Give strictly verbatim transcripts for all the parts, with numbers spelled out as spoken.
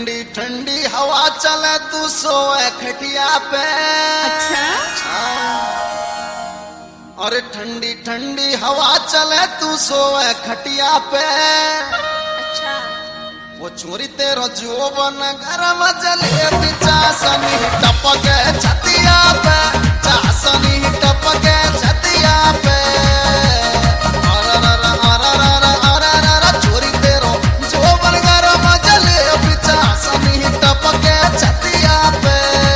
ठंडी ठंडी हवा चले तू सोए खटिया पे। अच्छा अरे ठंडी ठंडी हवा चले तू सोए खटिया पे। अच्छा वो चोरी तेरो जोबन गरम जले चासनी टपके छतिया पे, चासनी टपके छतिया पे। चोरी तेरो जोबन गरम जले चासनी टपके छतिया पे।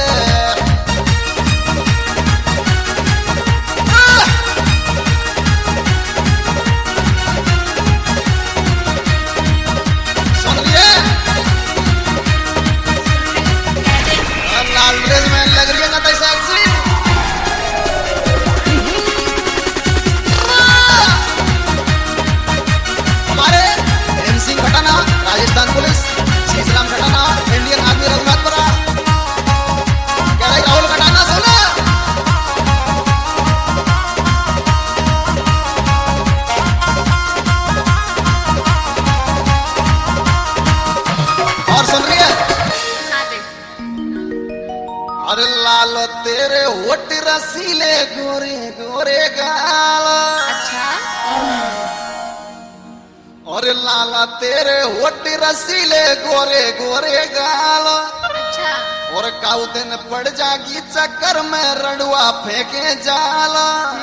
लग रही है ना सेक्सी। हमारे M Singh Khatana Rajasthan police, Sheesharam Khatana Indian army Raghunathpura. कह रही राहुल खटाना सुना। और सुन रही है? अरे लाल तेरे होठ रसीले गोरे गोरे गाल। अच्छा अरे लाला तेरे होठ रसीले गोरे गोरे गाल। अच्छा और काऊ दिन पड़ जागी चक्कर में रड़ुआ फेंके जाल।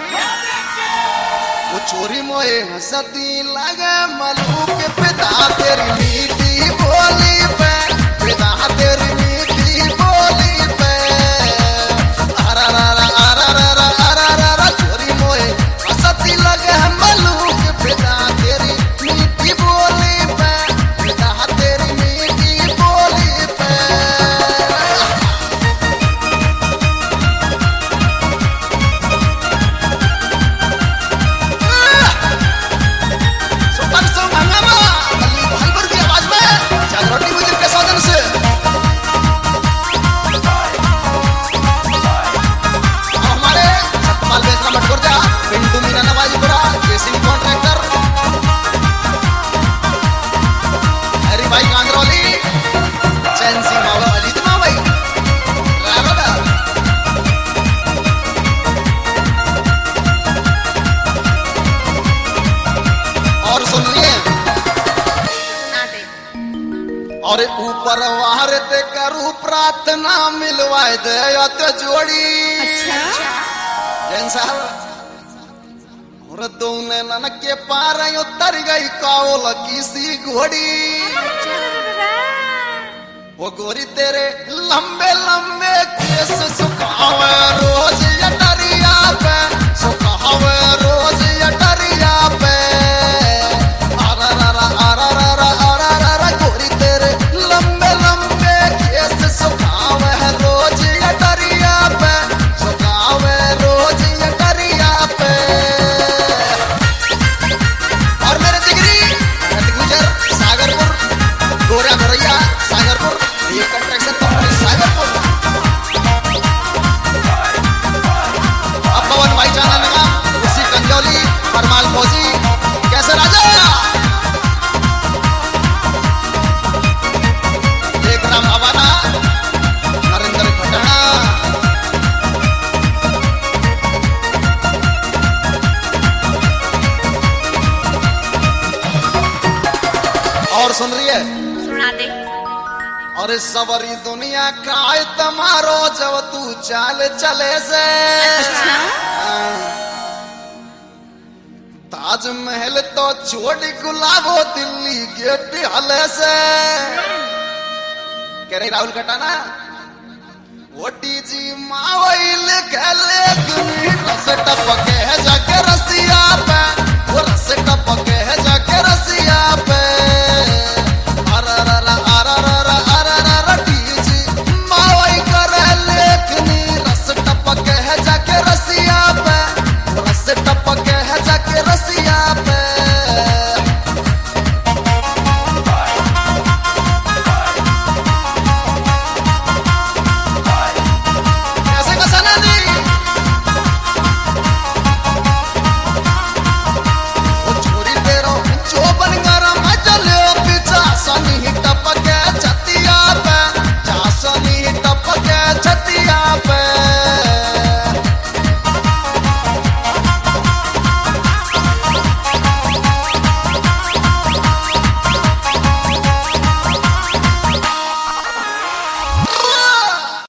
वो चोरी मोए हंसती लगे मलूक पिता तेरी मीठी बोली पे, पिता तेरी मीठी बोली पे। चोरी मोए हंसती लगे मलूक पिता तेरी मीठी बोली पे, पिता तेरी मीठी बोली पे। सुपर सॉन्ग हंगामा अली भाईबर की आवाज में जागृति म्यूजिक के साधन से। हमारे सतपाल बेसरा मटकुरजा, पिंटू मीना नवाजीपुरा, जेसीबी कॉन्ट्रैक्टर, हरी भाई कांगरौली, चैन सिंह मावा अजीत मावई, ड्राइवर। और सुनिए ना दे। और ऊपर वाहर ते करू प्रार्थना मिलवाए दे ते जोड़ी। अच्छा जैन साहब और दोने नन के पार उतर गई कावल की सी घोड़ी। वो गोरी तेरे लंबे लंबे केस सुखावे रोज अटरिया पे, सुखावे रोज अटरिया पे। अरररा अरररा अरररा गोरी तेरे लंबे लंबे केस सुखावे रोज अटरिया पे, सुखावे रोज अटरिया पे। और मेरे जिगरी गुजर सागरपुर, गोरा घोरैया सागरपुर, ये कंस्ट्रक्शन कंपनी सागरपुर। अब पवन भाई जाना लगा उसी कंजौली, परमाल फौजी। कैसे राजा एक राम हवाना, नरेंद्र खटाना। और सुन रही है? सुना दे। और सवरी दुनिया काय तमारो जब तू चाल चले से। ताजमहल तो छोड़ी गुलाबो दिल्ली गेट हले से। कह रही राहुल खटाना ओटी जी मावई लिखे ले रस टपके जग रसिया पे।